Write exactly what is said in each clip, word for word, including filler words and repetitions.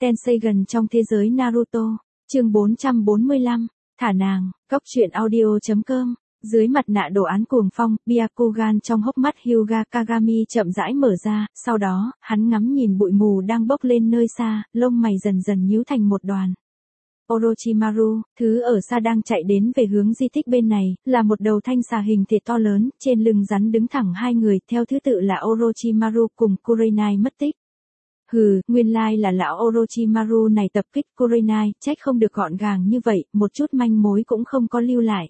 Tenseigan trong thế giới Naruto, chương bốn trăm bốn mươi lăm, thả nàng, góc truyện audio.com. Dưới mặt nạ đồ án cuồng phong, Byakugan trong hốc mắt Hyuga Kagami chậm rãi mở ra, sau đó, hắn ngắm nhìn bụi mù đang bốc lên nơi xa, lông mày dần dần nhíu thành một đoàn. Orochimaru, thứ ở xa đang chạy đến về hướng di tích bên này, là một đầu thanh xà hình thể to lớn, trên lưng rắn đứng thẳng hai người, theo thứ tự là Orochimaru cùng Kurenai mất tích. Hừ, nguyên lai là lão Orochimaru này tập kích Kurenai, trách không được gọn gàng như vậy, một chút manh mối cũng không có lưu lại.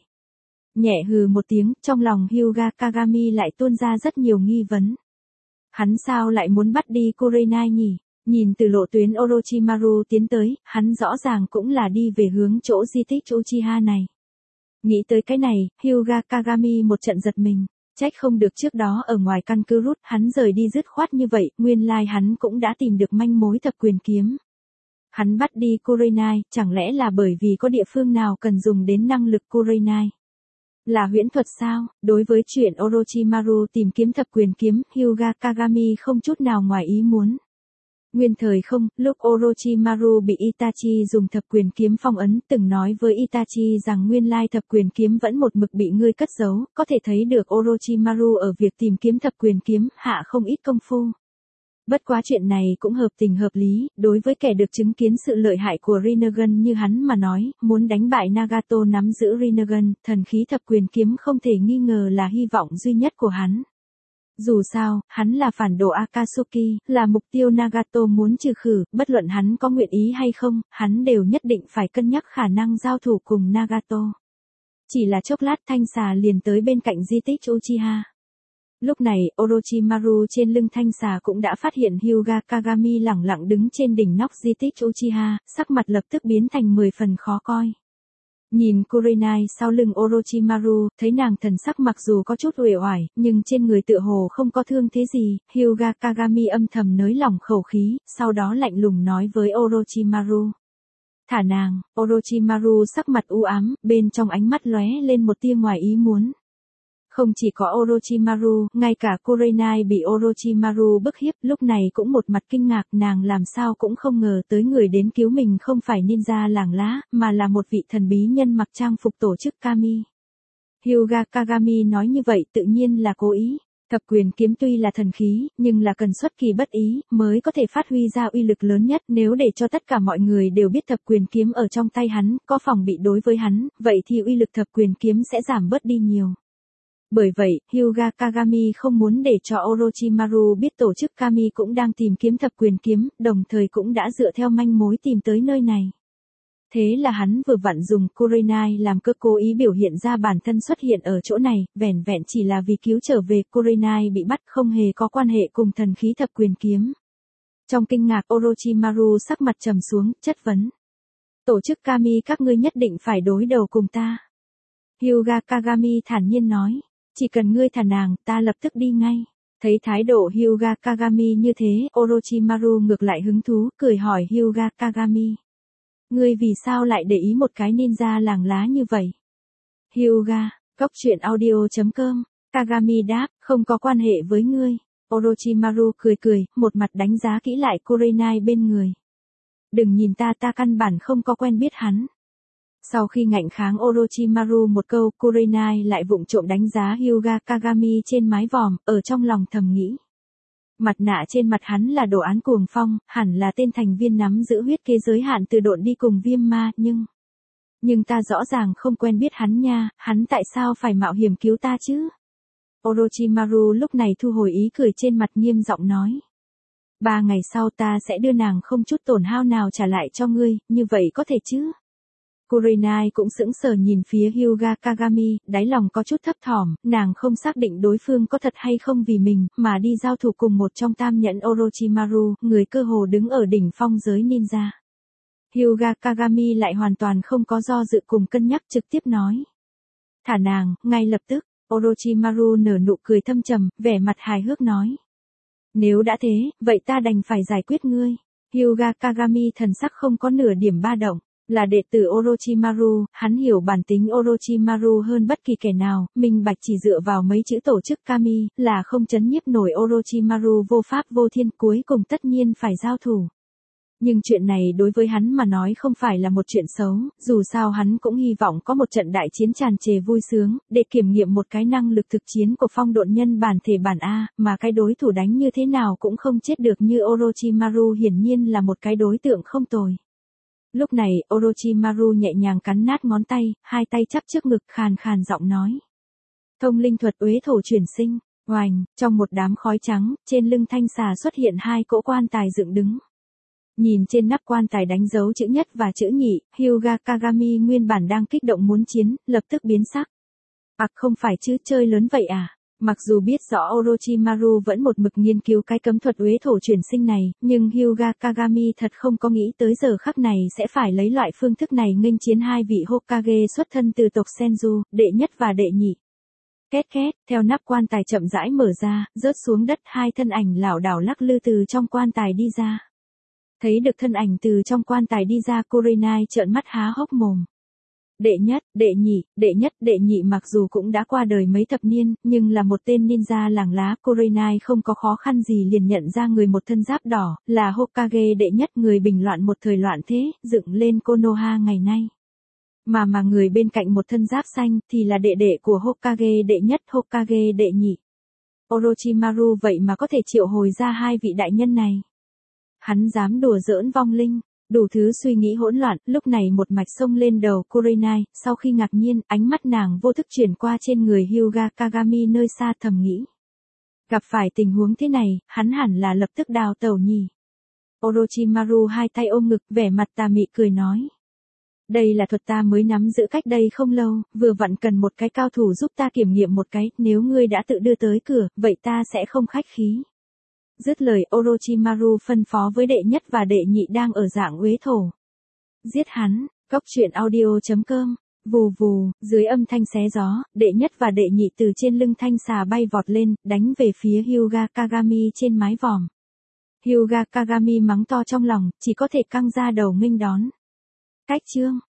Nhẹ hừ một tiếng, trong lòng Hyuga Kagami lại tuôn ra rất nhiều nghi vấn. Hắn sao lại muốn bắt đi Kurenai nhỉ? Nhìn từ lộ tuyến Orochimaru tiến tới, hắn rõ ràng cũng là đi về hướng chỗ di tích Uchiha này. Nghĩ tới cái này, Hyuga Kagami một trận giật mình. Trách không được trước đó ở ngoài căn cứ rút, hắn rời đi dứt khoát như vậy, nguyên lai hắn cũng đã tìm được manh mối thập quyền kiếm. Hắn bắt đi Kurenai, chẳng lẽ là bởi vì có địa phương nào cần dùng đến năng lực Kurenai? Là huyễn thuật sao? Đối với chuyện Orochimaru tìm kiếm thập quyền kiếm, Hyuga Kagami không chút nào ngoài ý muốn. Nguyên thời không, lúc Orochimaru bị Itachi dùng thập quyền kiếm phong ấn, từng nói với Itachi rằng nguyên lai thập quyền kiếm vẫn một mực bị ngươi cất giấu, có thể thấy được Orochimaru ở việc tìm kiếm thập quyền kiếm hạ không ít công phu. Bất quá chuyện này cũng hợp tình hợp lý, đối với kẻ được chứng kiến sự lợi hại của Rinnegan như hắn mà nói, muốn đánh bại Nagato nắm giữ Rinnegan, thần khí thập quyền kiếm không thể nghi ngờ là hy vọng duy nhất của hắn. Dù sao, hắn là phản đồ Akatsuki, là mục tiêu Nagato muốn trừ khử, bất luận hắn có nguyện ý hay không, hắn đều nhất định phải cân nhắc khả năng giao thủ cùng Nagato. Chỉ là chốc lát thanh xà liền tới bên cạnh di tích Uchiha. Lúc này, Orochimaru trên lưng thanh xà cũng đã phát hiện Hyuga Kagami lẳng lặng đứng trên đỉnh nóc di tích Uchiha, sắc mặt lập tức biến thành mười phần khó coi. Nhìn Kurenai sau lưng Orochimaru, thấy nàng thần sắc mặc dù có chút uể oải, nhưng trên người tựa hồ không có thương thế gì, Hyuga Kagami âm thầm nới lỏng khẩu khí, sau đó lạnh lùng nói với Orochimaru. Thả nàng, Orochimaru sắc mặt u ám, bên trong ánh mắt lóe lên một tia ngoài ý muốn. Không chỉ có Orochimaru, ngay cả Kurenai bị Orochimaru bức hiếp lúc này cũng một mặt kinh ngạc, nàng làm sao cũng không ngờ tới người đến cứu mình không phải ninja làng lá, mà là một vị thần bí nhân mặc trang phục tổ chức Kami. Hyuga Kagami nói như vậy tự nhiên là cố ý. Thập quyền kiếm tuy là thần khí, nhưng là cần xuất kỳ bất ý, mới có thể phát huy ra uy lực lớn nhất. Nếu để cho tất cả mọi người đều biết thập quyền kiếm ở trong tay hắn, có phòng bị đối với hắn, vậy thì uy lực thập quyền kiếm sẽ giảm bớt đi nhiều. Bởi vậy, Hyuga Kagami không muốn để cho Orochimaru biết tổ chức Kami cũng đang tìm kiếm thập quyền kiếm, đồng thời cũng đã dựa theo manh mối tìm tới nơi này. Thế là hắn vừa vặn dùng Kurenai làm cơ cố ý biểu hiện ra bản thân xuất hiện ở chỗ này, vẻn vẹn chỉ là vì cứu trở về Kurenai bị bắt không hề có quan hệ cùng thần khí thập quyền kiếm. Trong kinh ngạc Orochimaru sắc mặt trầm xuống, chất vấn. Tổ chức Kami các ngươi nhất định phải đối đầu cùng ta. Hyuga Kagami thản nhiên nói. Chỉ cần ngươi thả nàng, ta lập tức đi ngay. Thấy thái độ Hyuga Kagami như thế, Orochimaru ngược lại hứng thú, cười hỏi Hyuga Kagami. Ngươi vì sao lại để ý một cái ninja làng lá như vậy? Hyuga, góc truyện audio.com, Kagami đáp, không có quan hệ với ngươi. Orochimaru cười cười, một mặt đánh giá kỹ lại Kurenai bên người. Đừng nhìn ta ta căn bản không có quen biết hắn. Sau khi ngạnh kháng Orochimaru một câu, Kurenai lại vụng trộm đánh giá Hyuga Kagami trên mái vòm, ở trong lòng thầm nghĩ. Mặt nạ trên mặt hắn là đồ án cuồng phong, hẳn là tên thành viên nắm giữ huyết kế giới hạn từ độn đi cùng viêm ma, nhưng... Nhưng ta rõ ràng không quen biết hắn nha, hắn tại sao phải mạo hiểm cứu ta chứ? Orochimaru lúc này thu hồi ý cười trên mặt nghiêm giọng nói. Ba ngày sau ta sẽ đưa nàng không chút tổn hao nào trả lại cho ngươi, như vậy có thể chứ? Kurenai cũng sững sờ nhìn phía Hyuga Kagami, đáy lòng có chút thấp thỏm, nàng không xác định đối phương có thật hay không vì mình, mà đi giao thủ cùng một trong tam nhẫn Orochimaru, người cơ hồ đứng ở đỉnh phong giới ninja. Hyuga Kagami lại hoàn toàn không có do dự cùng cân nhắc trực tiếp nói. Thả nàng, ngay lập tức, Orochimaru nở nụ cười thâm trầm, vẻ mặt hài hước nói. Nếu đã thế, vậy ta đành phải giải quyết ngươi. Hyuga Kagami thần sắc không có nửa điểm ba động. Là đệ tử Orochimaru, hắn hiểu bản tính Orochimaru hơn bất kỳ kẻ nào, minh bạch chỉ dựa vào mấy chữ tổ chức Kami, là không chấn nhiếp nổi Orochimaru vô pháp vô thiên, cuối cùng tất nhiên phải giao thủ. Nhưng chuyện này đối với hắn mà nói không phải là một chuyện xấu, dù sao hắn cũng hy vọng có một trận đại chiến tràn trề vui sướng, để kiểm nghiệm một cái năng lực thực chiến của phong độn nhân bản thể bản A, mà cái đối thủ đánh như thế nào cũng không chết được như Orochimaru hiển nhiên là một cái đối tượng không tồi. Lúc này, Orochimaru nhẹ nhàng cắn nát ngón tay, hai tay chắp trước ngực khàn khàn giọng nói. Thông linh thuật uế thổ chuyển sinh, oành, trong một đám khói trắng, trên lưng thanh xà xuất hiện hai cỗ quan tài dựng đứng. Nhìn trên nắp quan tài đánh dấu chữ nhất và chữ nhị, Hyuga Kagami nguyên bản đang kích động muốn chiến, lập tức biến sắc. Ặc không phải chứ, chơi lớn vậy à? Mặc dù biết rõ Orochimaru vẫn một mực nghiên cứu cái cấm thuật uế thổ chuyển sinh này, nhưng Hyuga Kagami thật không có nghĩ tới giờ khắc này sẽ phải lấy loại phương thức này nghênh chiến hai vị Hokage xuất thân từ tộc Senju, đệ nhất và đệ nhị. Két két, theo nắp quan tài chậm rãi mở ra, rớt xuống đất hai thân ảnh lảo đảo lắc lư từ trong quan tài đi ra. Thấy được thân ảnh từ trong quan tài đi ra, Kurenai trợn mắt há hốc mồm. Đệ nhất, đệ nhị, đệ nhất, đệ nhị mặc dù cũng đã qua đời mấy thập niên, nhưng là một tên ninja làng lá, Kurenai không có khó khăn gì liền nhận ra người một thân giáp đỏ, là Hokage đệ nhất, người bình loạn một thời loạn thế, dựng lên Konoha ngày nay. Mà mà người bên cạnh một thân giáp xanh thì là đệ đệ của Hokage đệ nhất, Hokage đệ nhị. Orochimaru vậy mà có thể triệu hồi ra hai vị đại nhân này. Hắn dám đùa giỡn vong linh, đủ thứ suy nghĩ hỗn loạn, lúc này một mạch xông lên đầu Kurenai, sau khi ngạc nhiên, ánh mắt nàng vô thức chuyển qua trên người Hyuga Kagami nơi xa thầm nghĩ. Gặp phải tình huống thế này, hắn hẳn là lập tức đào tẩu nhỉ. Orochimaru hai tay ôm ngực, vẻ mặt tà mị cười nói. Đây là thuật ta mới nắm giữ cách đây không lâu, vừa vặn cần một cái cao thủ giúp ta kiểm nghiệm một cái, nếu ngươi đã tự đưa tới cửa, vậy ta sẽ không khách khí. Dứt lời, Orochimaru phân phó với đệ nhất và đệ nhị đang ở dạng uế thổ. Giết hắn, cốc truyện audio chấm com, vù vù, dưới âm thanh xé gió, đệ nhất và đệ nhị từ trên lưng thanh xà bay vọt lên, đánh về phía Hyuga Kagami trên mái vòm. Hyuga Kagami mắng to trong lòng, chỉ có thể căng ra đầu nghênh đón. Cách chương.